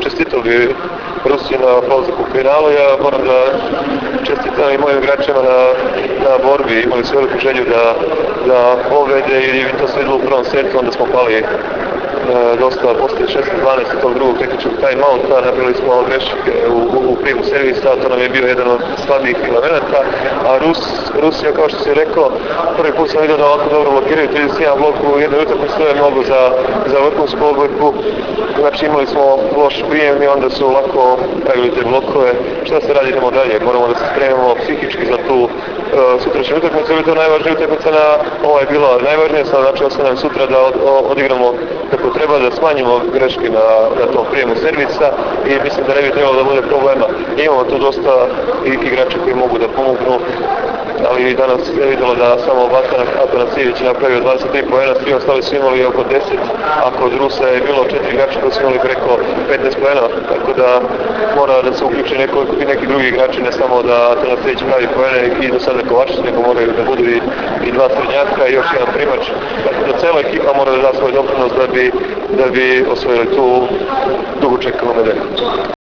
čestitao bi Rusiju na prolazak u finalu. Ja moram da čestitam i mojim igračima na borbi. Imali su veliku želju da pobede i to se videlo u prvom setu, onda smo pali dosta posle 16-12 tog drugog tehničkog time-outa, napravili smo greške u primu servisa, to nam je bio jedan od slabijih elemenata, a Rusija, kao što si rekao, prvi put sam vidio da ovako dobro blokiraju 31 blok u jednoj utakmici, to je mnogo za vrhunsku odbojku. Znači imali smo loš prijem i onda su lako pravili te blokove. Šta se radi, idemo dalje, moramo da se spremimo psihički za tu sutrašnju utakmicu, jer je to najvažnija utakmica ovo je bilo najvažnije, sad znači ostanem sutra da odigramo kako treba, da smanjimo greške na tom prijemu servisa i mislim da ne bi trebalo da bude problema. Imamo tu dosta igrača koji mogu da pomognu, ali danas je vidjelo da samo Atanasijević napravio 23 poena, svi ostali su imali oko 10, a kod Rusa je bilo 4 igrača koji su imali preko 15 poena, tako da mora da se uključe neki drugi igrači, ne samo da Atanasijević pravi poene i do sada Kovačić, nego moraju da budu i dva srednjaka i još jedan primač, tako da cela ekipa mora da da svoj doprinos da bi osvojili tu dugo čekanu medalju.